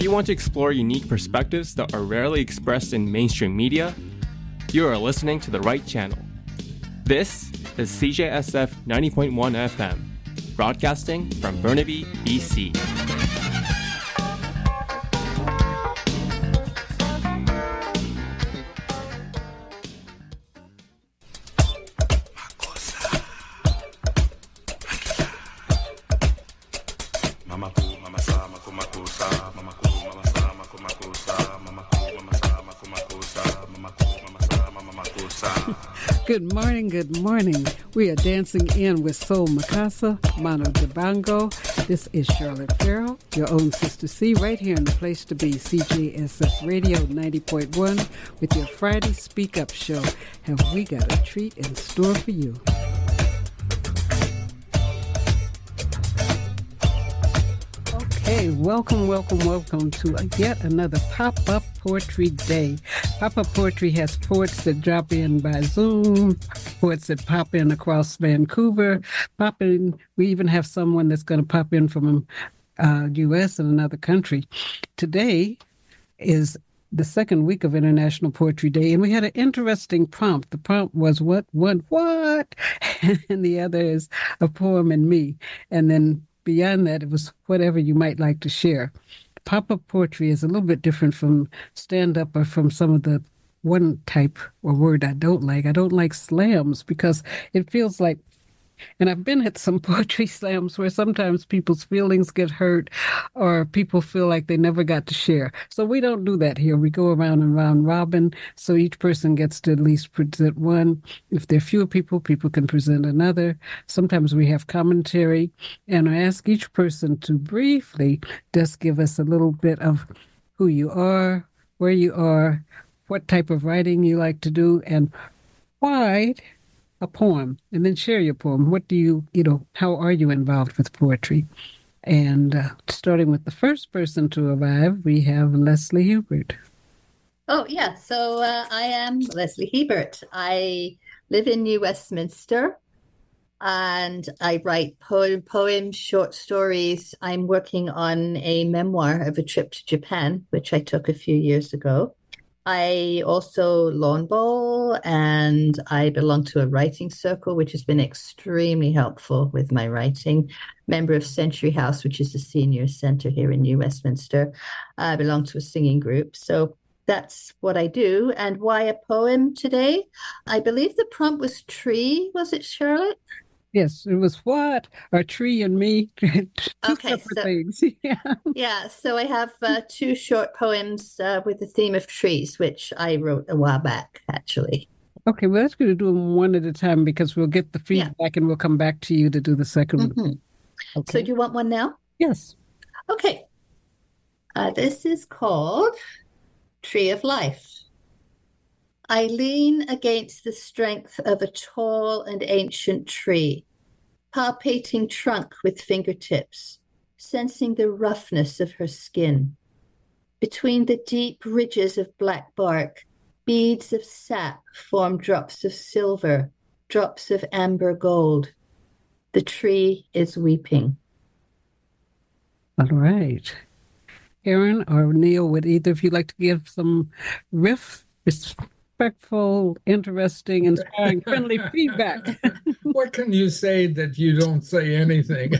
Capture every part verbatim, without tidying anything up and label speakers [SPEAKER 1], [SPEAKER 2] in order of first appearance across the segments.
[SPEAKER 1] If you want to explore unique perspectives that are rarely expressed in mainstream media, you are listening to the right channel. This is C J S F ninety point one F M, broadcasting from Burnaby, B C.
[SPEAKER 2] Good morning, good morning. We are dancing in with Soul Makasa, Mano Dibango. This is Charlotte Farrell, your own Sister C, right here in the place to be, C J S F Radio ninety point one, with your Friday Speak Up show. Have we got a treat in store for you? Hey, welcome, welcome, welcome to yet another Pop-Up Poetry Day. Pop-Up Poetry has poets that drop in by Zoom, poets that pop in across Vancouver, pop in. We even have someone that's going to pop in from uh, U S and another country. Today is the second week of International Poetry Day, and we had an interesting prompt. The prompt was, what, what, what? And the other is a poem and me. And then beyond that, it was whatever you might like to share. Pop-up poetry is a little bit different from stand-up or from some of the one type or word I don't like. I don't like slams because it feels like, and I've been at some poetry slams where sometimes people's feelings get hurt or people feel like they never got to share. So we don't do that here. We go around and round robin, so each person gets to at least present one. If there are fewer people, people can present another. Sometimes we have commentary, and I ask each person to briefly just give us a little bit of who you are, where you are, what type of writing you like to do, and why a poem, and then share your poem. What do you, you know, how are you involved with poetry? And uh, starting with the first person to arrive, we have Leslie Hubert.
[SPEAKER 3] Oh, yeah. So uh, I am Leslie Hubert. I live in New Westminster, and I write poem, poems, short stories. I'm working on a memoir of a trip to Japan, which I took a few years ago. I also lawn bowl, and I belong to a writing circle, which has been extremely helpful with my writing. Member of Century House, which is the senior center here in New Westminster. I belong to a singing group. So that's what I do. And why a poem today? I believe the prompt was tree. Was it, Charlotte?
[SPEAKER 2] Yes, it was what? A tree and me. Two
[SPEAKER 3] okay,
[SPEAKER 2] separate
[SPEAKER 3] so,
[SPEAKER 2] things. Yeah.
[SPEAKER 3] yeah, so I have uh, two short poems uh, with the theme of trees, which I wrote a while back, actually.
[SPEAKER 2] Okay, well, let's go to do them one at a time because we'll get the feedback yeah. and we'll come back to you to do the second
[SPEAKER 3] mm-hmm.
[SPEAKER 2] one. Okay.
[SPEAKER 3] So do you want one now?
[SPEAKER 2] Yes.
[SPEAKER 3] Okay. Uh, this is called Tree of Life. I lean against the strength of a tall and ancient tree, palpating trunk with fingertips, sensing the roughness of her skin. Between the deep ridges of black bark, beads of sap form drops of silver, drops of amber gold. The tree is weeping.
[SPEAKER 2] All right. Aaron or Neil, would either of you like to give some riff? Respectful, interesting, inspiring, friendly feedback.
[SPEAKER 4] What can you say that you don't say anything?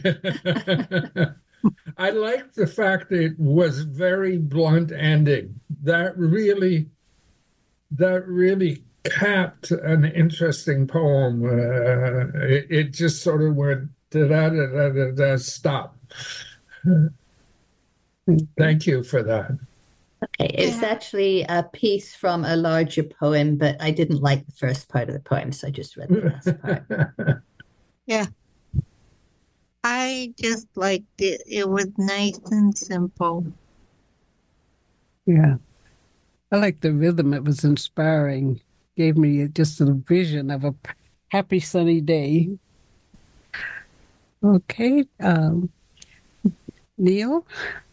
[SPEAKER 4] I like the fact that it was very blunt ending. That really, that really capped an interesting poem. Uh, it, it just sort of went da da da da da, da stop. Thank you for that.
[SPEAKER 3] Okay, it's actually a piece from a larger poem, but I didn't like the first part of the poem, so I just read the last part.
[SPEAKER 5] Yeah. I just liked it. It was nice and simple.
[SPEAKER 2] Yeah. I like the rhythm. It was inspiring. Gave me just a vision of a happy sunny day. Okay. Um, Neil?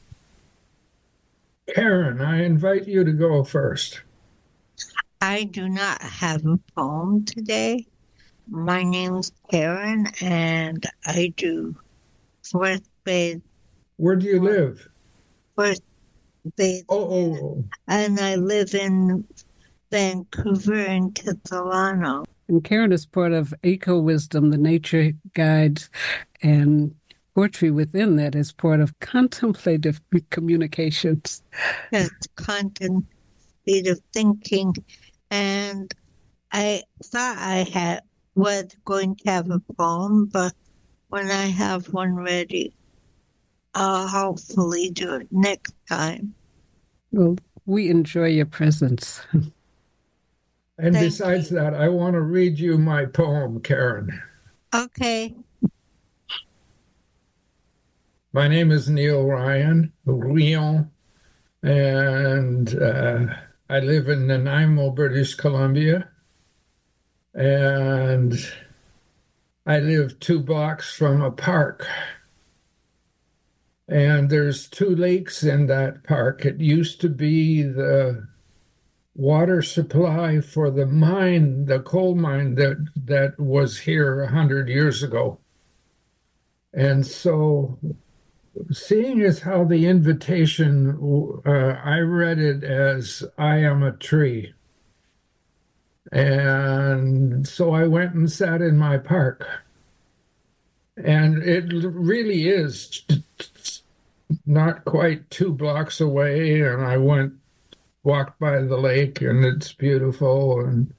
[SPEAKER 4] Karen, I invite you to go first.
[SPEAKER 5] I do not have a poem today. My name's Karen, and I do fourth grade.
[SPEAKER 4] Where do you live?
[SPEAKER 5] Fourth bathing,
[SPEAKER 4] Oh,
[SPEAKER 5] and I live in Vancouver and Kitsilano.
[SPEAKER 2] And Karen is part of Eco Wisdom, the nature guides, and poetry within that is part of contemplative communications.
[SPEAKER 5] It's contemplative thinking, and I thought I had was going to have a poem, but when I have one ready, I'll hopefully do it next time.
[SPEAKER 2] Well, we enjoy your presence.
[SPEAKER 4] and
[SPEAKER 5] Thank
[SPEAKER 4] besides
[SPEAKER 5] you.
[SPEAKER 4] that, I want to read you my poem, Karen.
[SPEAKER 5] Okay.
[SPEAKER 4] My name is Neil Ryan, Rion, and uh, I live in Nanaimo, British Columbia. And I live two blocks from a park. And there's two lakes in that park. It used to be the water supply for the mine, the coal mine that, that was here a hundred years ago. And so seeing as how the invitation, uh, I read it as I am a tree. And so I went and sat in my park. And it really is not quite two blocks away. And I went, walked by the lake, and it's beautiful. And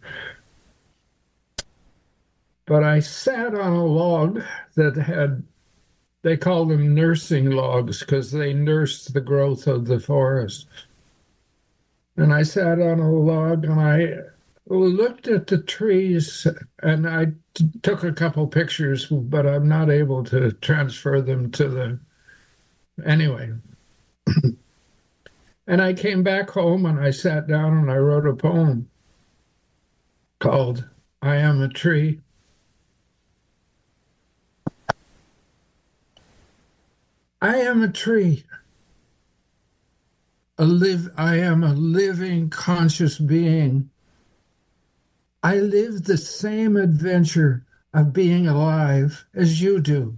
[SPEAKER 4] but I sat on a log that had, they call them nursing logs because they nursed the growth of the forest. And I sat on a log and I looked at the trees, and I t- took a couple pictures, but I'm not able to transfer them to the, anyway. And I came back home and I sat down and I wrote a poem called I Am a Tree. I am a tree. A live, I am a living, conscious being. I live the same adventure of being alive as you do.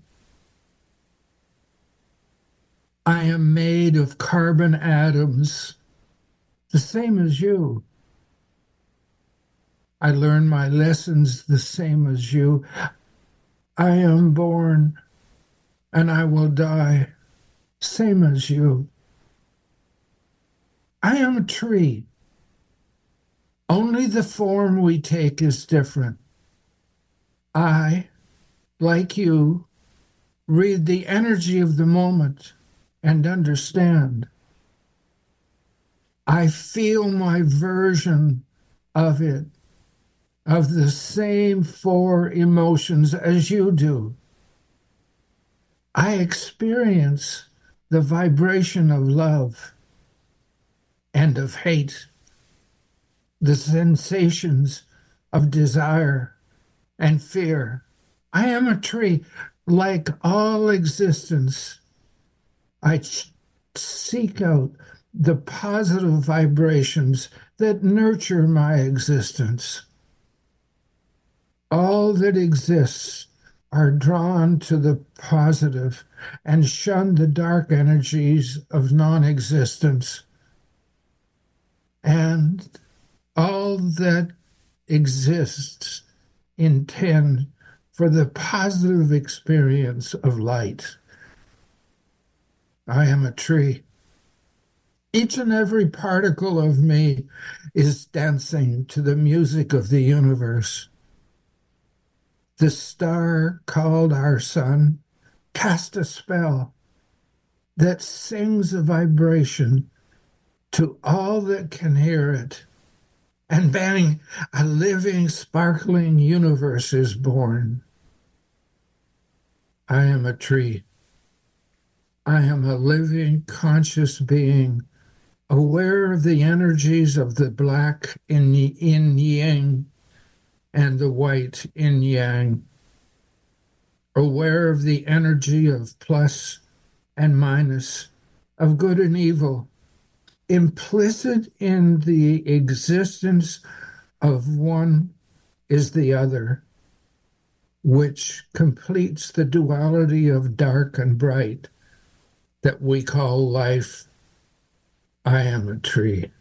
[SPEAKER 4] I am made of carbon atoms, the same as you. I learn my lessons the same as you. I am born and I will die, same as you. I am a tree. Only the form we take is different. I, like you, read the energy of the moment and understand. I feel my version of it, of the same four emotions as you do. I experience the vibration of love and of hate, the sensations of desire and fear. I am a tree. Like all existence, I ch- seek out the positive vibrations that nurture my existence. All that exists are drawn to the positive and shun the dark energies of non-existence. And all that exists intend for the positive experience of light. I am a tree. Each and every particle of me is dancing to the music of the universe. The star called our sun cast a spell that sings a vibration to all that can hear it, and bang, a living, sparkling universe is born. I am a tree. I am a living, conscious being, aware of the energies of the black in yin yang and the white in yang, aware of the energy of plus and minus, of good and evil, implicit in the existence of one is the other, which completes the duality of dark and bright that we call life. I am a tree.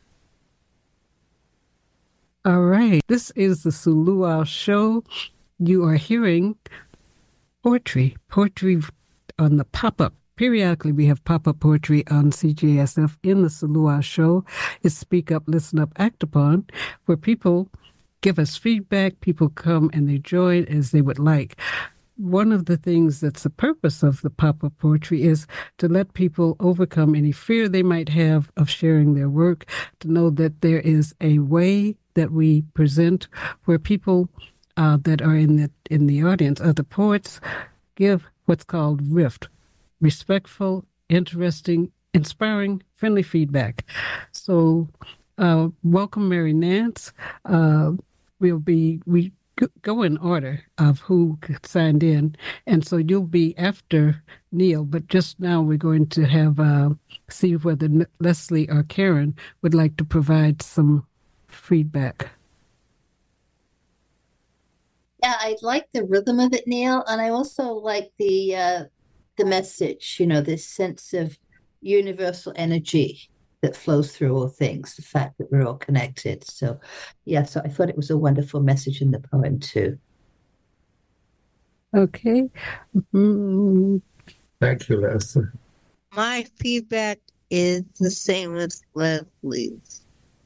[SPEAKER 2] All right. This is the Suluau Show. You are hearing poetry, poetry on the pop-up. Periodically, we have pop-up poetry on C J S F in the Suluau Show. It's Speak Up, Listen Up, Act Upon, where people give us feedback. People come and they join as they would like. One of the things that's the purpose of the pop-up poetry is to let people overcome any fear they might have of sharing their work, to know that there is a way that we present where people uh, that are in the in the audience, other poets, give what's called rift, respectful, interesting, inspiring, friendly feedback. So uh, welcome, Mary Nance. Uh, we'll be, we go in order of who signed in. And so you'll be after Neil, but just now we're going to have, uh, see whether Leslie or Karen would like to provide some feedback.
[SPEAKER 3] Yeah, I like the rhythm of it, Neil, and I also like the uh, the message. You know, this sense of universal energy that flows through all things. The fact that we're all connected. So, yeah, so I thought it was a wonderful message in the poem too.
[SPEAKER 2] Okay. Mm-hmm.
[SPEAKER 4] Thank you, Leslie.
[SPEAKER 5] My feedback is the same as Leslie's.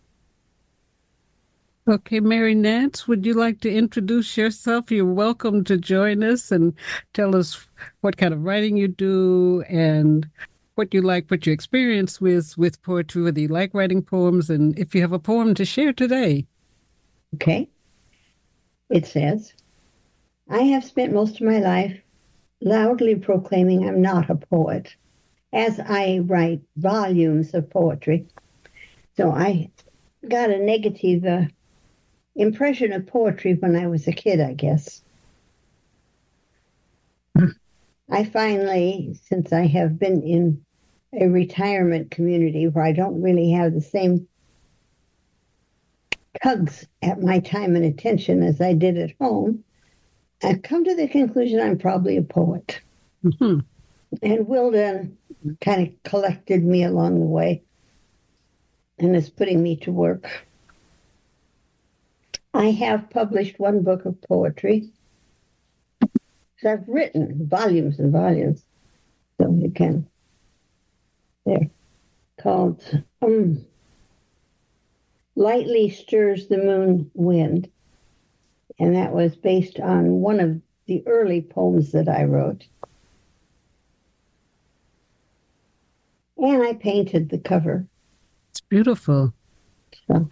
[SPEAKER 2] Okay, Mary Nance, would you like to introduce yourself? You're welcome to join us and tell us what kind of writing you do and what you like, what your experience with with poetry, whether you like writing poems, and if you have a poem to share today.
[SPEAKER 6] Okay. It says, I have spent most of my life loudly proclaiming I'm not a poet, as I write volumes of poetry. So I got a negative uh, impression of poetry when I was a kid, I guess. I finally, since I have been in a retirement community where I don't really have the same tugs at my time and attention as I did at home, I've come to the conclusion I'm probably a poet.
[SPEAKER 2] Mm-hmm.
[SPEAKER 6] And Wilda kind of collected me along the way and is putting me to work. I have published one book of poetry. So I've written volumes and volumes. So you can, there, called um, Lightly Stirs the Moon Wind. And that was based on one of the early poems that I wrote. And I painted the cover.
[SPEAKER 2] It's beautiful.
[SPEAKER 6] So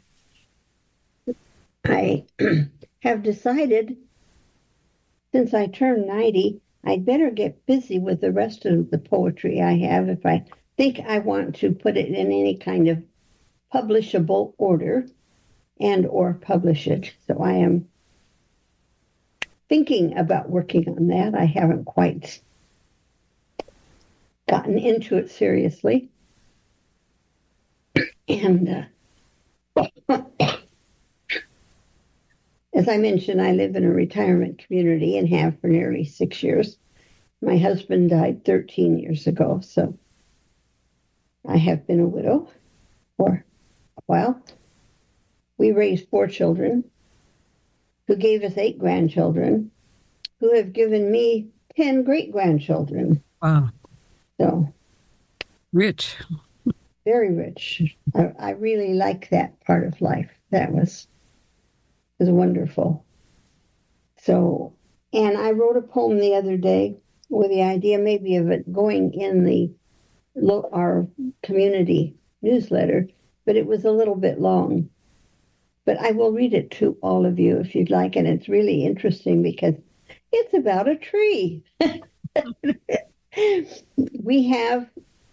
[SPEAKER 6] I have decided, since I turned ninety, I'd better get busy with the rest of the poetry I have if I think I want to put it in any kind of publishable order and or publish it. So I am thinking about working on that. I haven't quite gotten into it seriously. And uh, as I mentioned, I live in a retirement community and have for nearly six years. My husband died thirteen years ago, so I have been a widow for a while. We raised four children who gave us eight grandchildren who have given me ten great-grandchildren.
[SPEAKER 2] Wow.
[SPEAKER 6] So
[SPEAKER 2] rich.
[SPEAKER 6] Very rich. I, I really like that part of life. That was was wonderful. So, and I wrote a poem the other day with the idea maybe of it going in the our community newsletter, but it was a little bit long. But I will read it to all of you if you'd like, and it's really interesting because it's about a tree. We have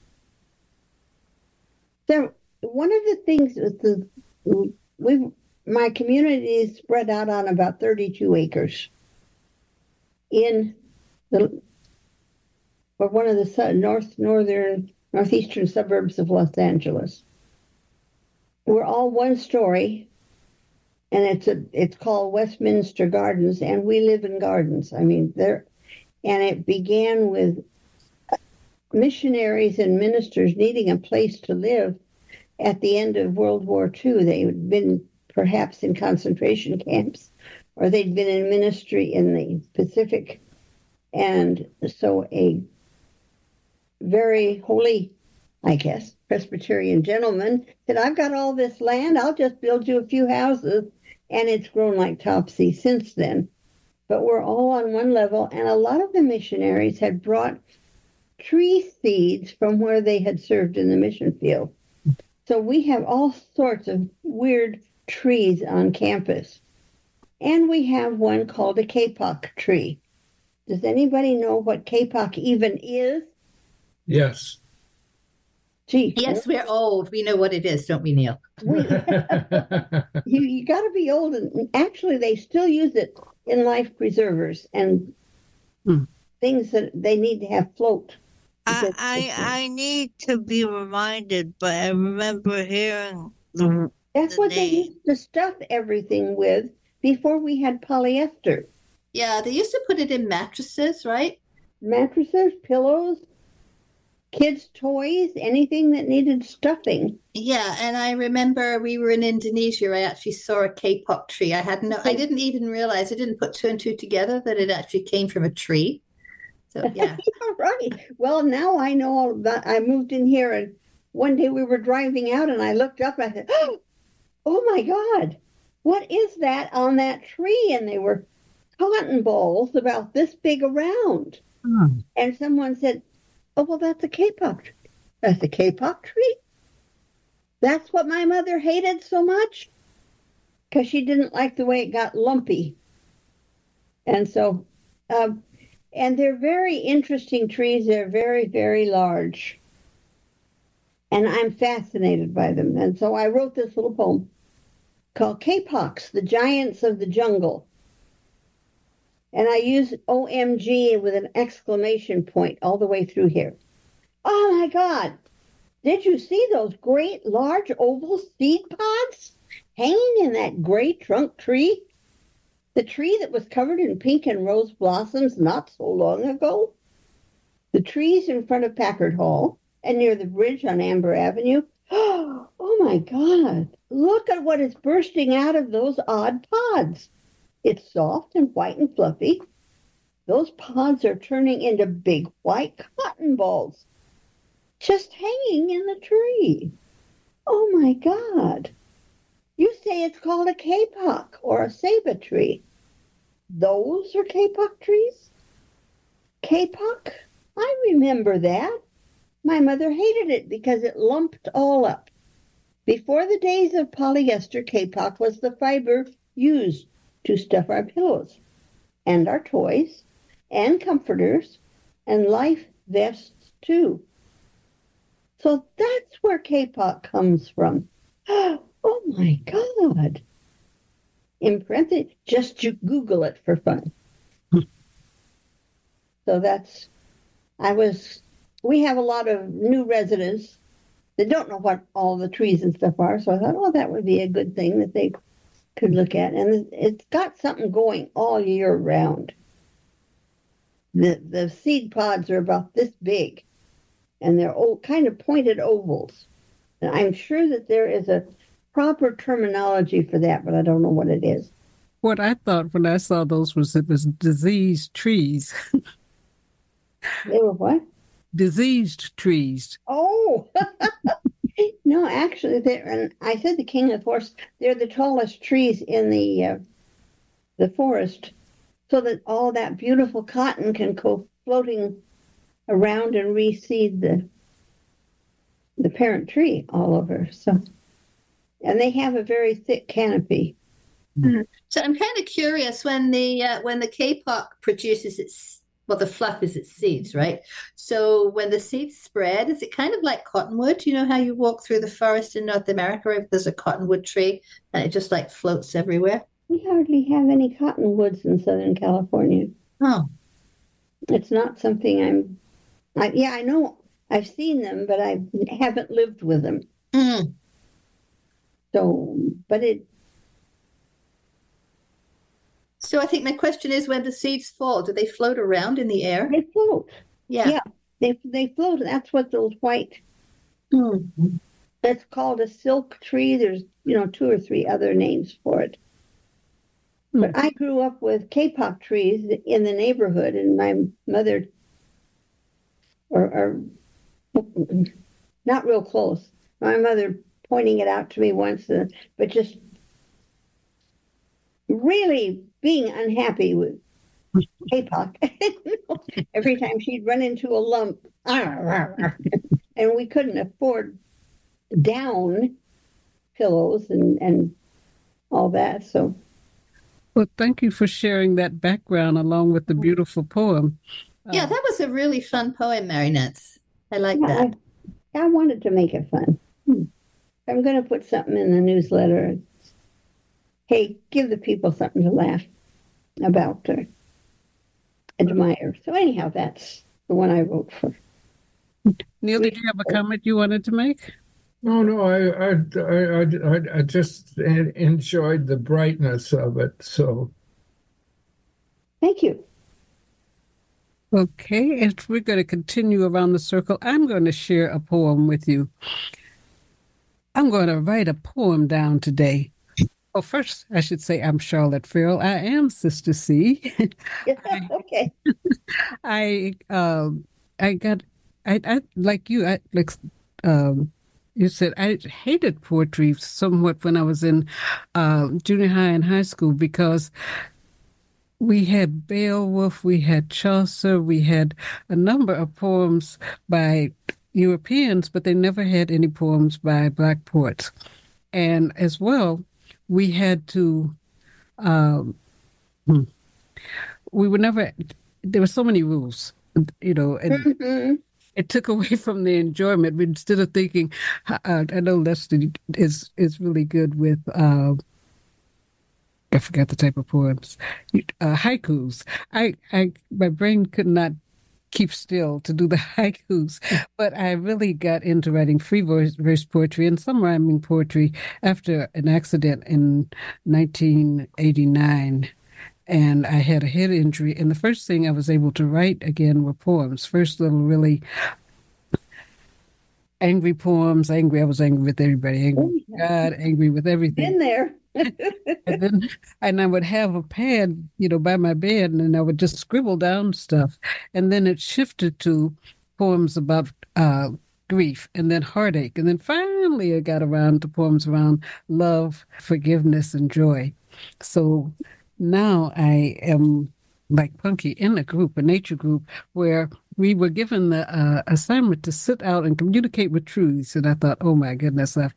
[SPEAKER 6] so one of the things is the we my community is spread out on about thirty-two acres in the or one of the north northern northeastern suburbs of Los Angeles. We're all one story, and it's a it's called Westminster Gardens, and we live in gardens. I mean, there, and it began with missionaries and ministers needing a place to live at the end of World War Two. They had been perhaps in concentration camps, or they'd been in ministry in the Pacific. And so a very holy, I guess, Presbyterian gentleman said, I've got all this land, I'll just build you a few houses. And it's grown like Topsy since then. But we're all on one level, and a lot of the missionaries had brought tree seeds from where they had served in the mission field. So we have all sorts of weird trees on campus. And we have one called a kapok tree. Does anybody know what kapok even is?
[SPEAKER 4] Yes.
[SPEAKER 6] Gee,
[SPEAKER 3] Yes, we're old. We know what it is, don't we, Neil?
[SPEAKER 6] we, you you got to be old. And actually, they still use it in life preservers and
[SPEAKER 2] Hmm.
[SPEAKER 6] things that they need to have float.
[SPEAKER 5] I, I I need to be reminded, but I remember hearing the
[SPEAKER 6] That's
[SPEAKER 5] the
[SPEAKER 6] what they
[SPEAKER 5] name.
[SPEAKER 6] used to stuff everything with before we had polyester.
[SPEAKER 3] Yeah, they used to put it in mattresses, right?
[SPEAKER 6] Mattresses, pillows, kids' toys, anything that needed stuffing.
[SPEAKER 3] Yeah, and I remember we were in Indonesia. I actually saw a kapok tree. I had no, I didn't even realize, I didn't put two and two together that it actually came from a tree. So yeah,
[SPEAKER 6] Yeah, right. Well, now I know all about. I moved in here, and one day we were driving out, and I looked up, and I said, "Oh my God, what is that on that tree?" And they were cotton balls about this big around.
[SPEAKER 2] Hmm.
[SPEAKER 6] And someone said, "Oh, well, that's a kapok tree." That's a kapok tree? That's what my mother hated so much? Because she didn't like the way it got lumpy. And so, um, and they're very interesting trees. They're very, very large. And I'm fascinated by them. And so I wrote this little poem called Kapoks, the Giants of the Jungle. And I use O M G with an exclamation point all the way through here. Oh my God! Did you see those great large oval seed pods hanging in that gray trunk tree? The tree that was covered in pink and rose blossoms not so long ago? The trees in front of Packard Hall and near the bridge on Amber Avenue? Oh my God! Look at what is bursting out of those odd pods. It's soft and white and fluffy. Those pods are turning into big white cotton balls, just hanging in the tree. Oh my God. You say it's called a kapok or a ceiba tree. Those are kapok trees? Kapok? I remember that. My mother hated it because it lumped all up. Before the days of polyester, kapok was the fiber used to stuff our pillows and our toys and comforters and life vests too. So that's where kapok comes from. Oh my God. In parentheses, just you Google it for fun. So that's, I was, we have a lot of new residents that don't know what all the trees and stuff are. So I thought, oh, that would be a good thing that they could look at. And it's got something going all year round. The, the seed pods are about this big. And they're old, kind of pointed ovals. And I'm sure that there is a proper terminology for that, but I don't know what it is.
[SPEAKER 2] What I thought when I saw those was it was diseased trees.
[SPEAKER 6] They were what?
[SPEAKER 2] Diseased trees.
[SPEAKER 6] Oh, no, actually, they're, and I said the king of the forest, they're the tallest trees in the uh, the forest, so that all that beautiful cotton can go floating around and reseed the the parent tree all over. So, and they have a very thick canopy.
[SPEAKER 3] Mm-hmm. So I'm kind of curious when the uh, when the kapok produces its, well, the fluff is its seeds, right? So when the seeds spread, is it kind of like cottonwood? You know how you walk through the forest in North America if there's a cottonwood tree and it just like floats everywhere?
[SPEAKER 6] We hardly have any cottonwoods in Southern California.
[SPEAKER 3] Oh,
[SPEAKER 6] It's not something I'm, I, yeah, I know I've seen them, but I haven't lived with them.
[SPEAKER 3] mm.
[SPEAKER 6] So, but it,
[SPEAKER 3] So I think my question is, when the seeds fall, do they float around in the air?
[SPEAKER 6] they float.
[SPEAKER 3] Yeah.
[SPEAKER 6] Yeah. They they float. That's what those white
[SPEAKER 3] Mm.
[SPEAKER 6] That's called a silk tree. There's, you know, two or three other names for it.
[SPEAKER 2] Hmm.
[SPEAKER 6] But I grew up with kapok trees in the neighborhood, and my mother, or, or not real close, my mother pointing it out to me once, uh, but just really being unhappy with kapok. Every time she'd run into a lump, and we couldn't afford down pillows and, and all that. So,
[SPEAKER 2] Well, thank you for sharing that background along with the beautiful poem.
[SPEAKER 3] Yeah,
[SPEAKER 2] Uh,
[SPEAKER 3] that was a really fun poem, Marinette. I like
[SPEAKER 6] yeah,
[SPEAKER 3] that.
[SPEAKER 6] I, I wanted to make it fun. Hmm. I'm going to put something in the newsletter. Hey, give the people something to laugh about or admire. So anyhow, that's the one I wrote for.
[SPEAKER 2] Neil, did you have a comment you wanted to make?
[SPEAKER 4] No, no, I, I, I, I, I just enjoyed the brightness of it. So,
[SPEAKER 6] Thank you.
[SPEAKER 2] Okay, and we're going to continue around the circle. I'm going to share a poem with you. I'm going to write a poem down today. Oh, first, I should say I'm Charlotte Farrell. I am Sister C. I,
[SPEAKER 6] Okay.
[SPEAKER 2] I, um, I got, I, I like you. I like, um, you said I hated poetry somewhat when I was in uh, junior high and high school because we had Beowulf, we had Chaucer, we had a number of poems by Europeans, but they never had any poems by Black poets. And as well, we had to, um, we were never, there were so many rules, you know, and
[SPEAKER 6] Mm-hmm.
[SPEAKER 2] it took away from the enjoyment. But instead of thinking, uh, I know Leslie is, is really good with, uh, I forgot the type of poems, uh, haikus. I, I, my brain could not keep still to do the haikus, but I really got into writing free verse, verse poetry and some rhyming poetry after an accident in nineteen eighty-nine. And I had a head injury, and the first thing I was able to write again were poems. First little really angry poems. Angry, I was angry with everybody. Angry with God, angry with everything.
[SPEAKER 6] In there.
[SPEAKER 2] And then and I would have a pad, you know, by my bed, and I would just scribble down stuff. And then it shifted to poems about uh, grief and then heartache. And then finally I got around to poems around love, forgiveness, and joy. So now I am like Punky in a group, a nature group, where we were given the uh, assignment to sit out and communicate with trees. And I thought, oh my goodness, I've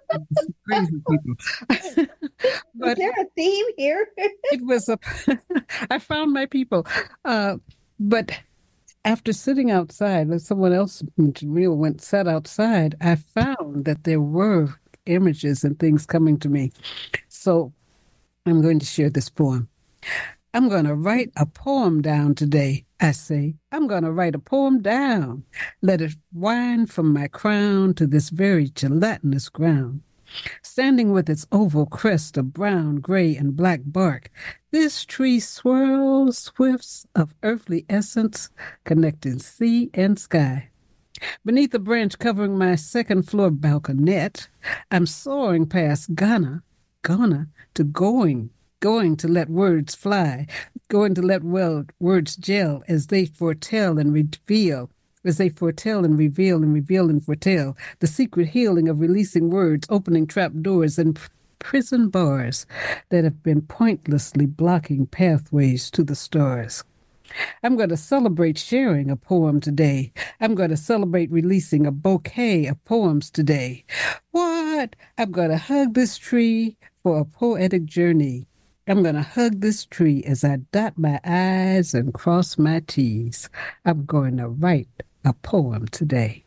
[SPEAKER 2] crazy people.
[SPEAKER 6] Is
[SPEAKER 2] But
[SPEAKER 6] there a theme here?
[SPEAKER 2] it was a, I found my people. Uh, but after sitting outside, like someone else mentioned, Real went sat outside, I found that there were images and things coming to me. So I'm going to share this poem. I'm going to write a poem down today, I say. I'm going to write a poem down. Let it wind from my crown to this very gelatinous ground. Standing with its oval crest of brown, gray, and black bark, this tree swirls swifts of earthly essence connecting sea and sky. Beneath a branch covering my second floor balconette, I'm soaring past Ghana, Ghana to going. Going to let words fly, going to let well, words gel as they foretell and reveal, as they foretell and reveal and reveal and foretell the secret healing of releasing words, opening trap doors and prison bars that have been pointlessly blocking pathways to the stars. I'm going to celebrate sharing a poem today. I'm going to celebrate releasing a bouquet of poems today. What? I'm going to hug this tree for a poetic journey. I'm going to hug this tree as I dot my I's and cross my T's. I'm going to write a poem today.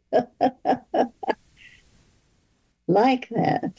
[SPEAKER 6] Like that.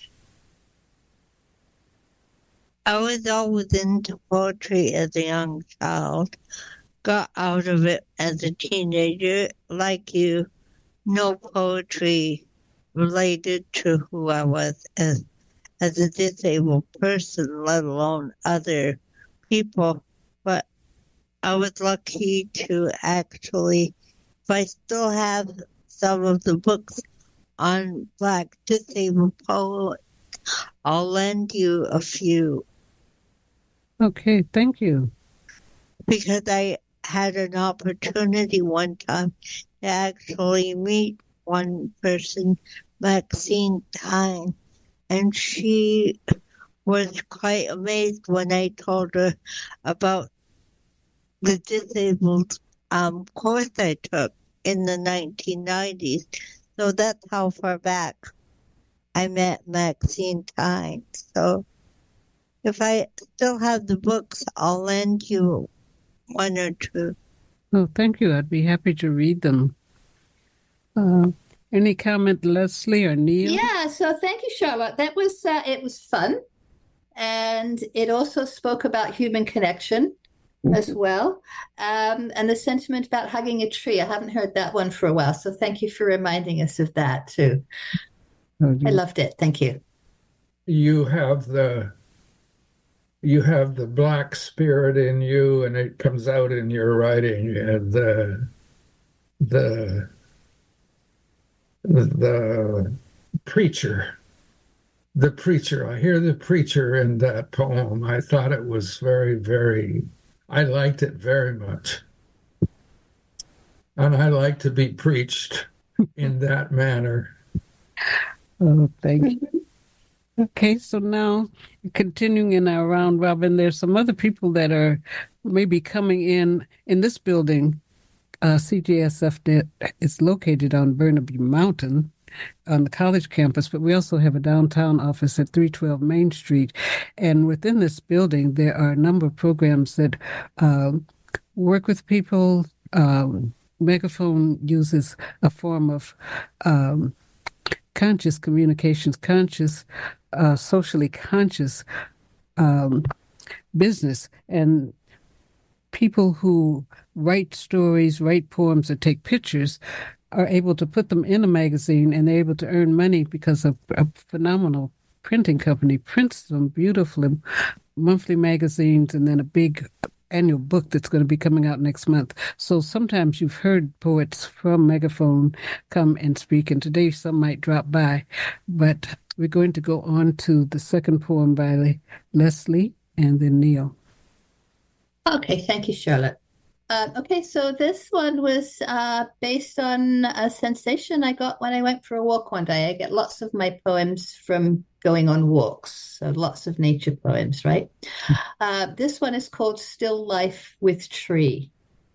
[SPEAKER 5] I was always into poetry as a young child, got out of it as a teenager. Like you, no poetry related to who I was as as a disabled person, let alone other people. But I was lucky to actually, if I still have some of the books on Black disabled poets. I'll lend you a few.
[SPEAKER 2] Okay, thank you.
[SPEAKER 5] Because I had an opportunity one time to actually meet one person, Maxine Tyne, and she was quite amazed when I told her about the disabled um, course I took in the nineteen nineties. So that's how far back I met Maxine Tyne. So if I still have the books, I'll lend you one or two.
[SPEAKER 2] Oh, thank you. I'd be happy to read them. Uh, any comment, Leslie or Neil?
[SPEAKER 3] Yeah, so thank you, Charlotte. That was uh, it was fun, and it also spoke about human connection as well, um, and the sentiment about hugging a tree. I haven't heard that one for a while, so thank you for reminding us of that too. Oh, I loved it. Thank you.
[SPEAKER 4] You have the you have the Black spirit in you, and it comes out in your writing, and the the the preacher the preacher I hear the preacher in that poem. I thought it was very, very I liked it very much, and I like to be preached in that manner.
[SPEAKER 2] Oh, thank you. Okay, so now continuing in our round robin, there's some other people that are maybe coming in in this building. Uh, C J S F is located on Burnaby Mountain on the college campus, but we also have a downtown office at three twelve Main Street. And within this building, there are a number of programs that um, work with people. Um, Megaphone uses a form of um, conscious communications, conscious, uh, socially conscious um, business. And people who write stories, write poems, or take pictures are able to put them in a magazine, and they're able to earn money because of a phenomenal printing company prints them beautifully, monthly magazines, and then a big annual book that's going to be coming out next month. So sometimes you've heard poets from Megaphone come and speak, and today some might drop by. But we're going to go on to the second poem by Leslie and then Neil.
[SPEAKER 3] Okay, thank you, Charlotte. Uh, okay, so this one was uh, based on a sensation I got when I went for a walk one day. I get lots of my poems from going on walks, so lots of nature poems, right? Uh, this one is called Still Life with Tree.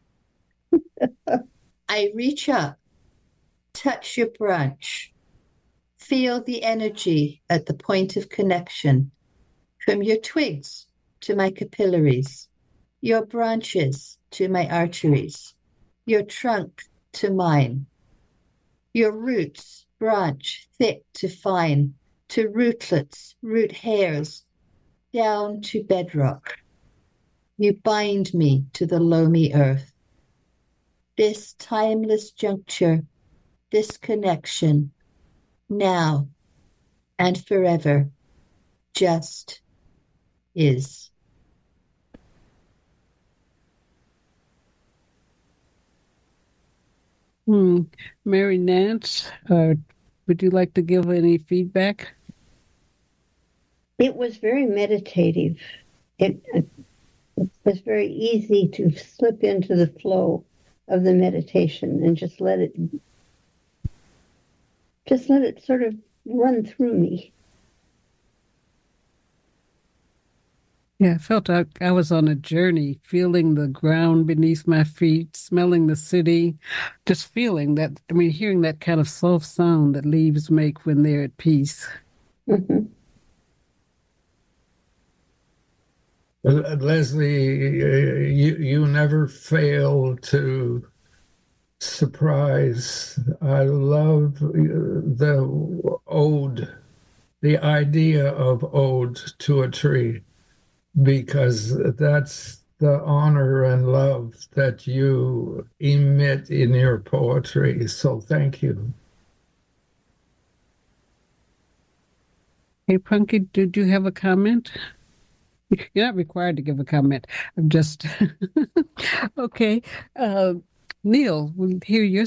[SPEAKER 3] I reach up, touch your branch, feel the energy at the point of connection, from your twigs to my capillaries, your branches to my arteries, your trunk to mine, your roots branch thick to fine, to rootlets, root hairs, down to bedrock. You bind me to the loamy earth. This timeless juncture, this connection, now and forever, just is.
[SPEAKER 2] Hmm. Mary Nance, uh, would you like to give any feedback?
[SPEAKER 6] It was very meditative. It, it was very easy to slip into the flow of the meditation and just let it, just let it sort of run through me.
[SPEAKER 2] Yeah, I felt like I was on a journey, feeling the ground beneath my feet, smelling the city, just feeling that, I mean, hearing that kind of soft sound that leaves make when they're at peace.
[SPEAKER 6] Mm-hmm.
[SPEAKER 4] Uh, Leslie, uh, you, you never fail to surprise. I love the ode, the idea of ode to a tree, because that's the honor and love that you emit in your poetry. So thank you.
[SPEAKER 2] Hey, Punky, did you have a comment? You're not required to give a comment. I'm just... Okay. Uh, Neil, we'll hear your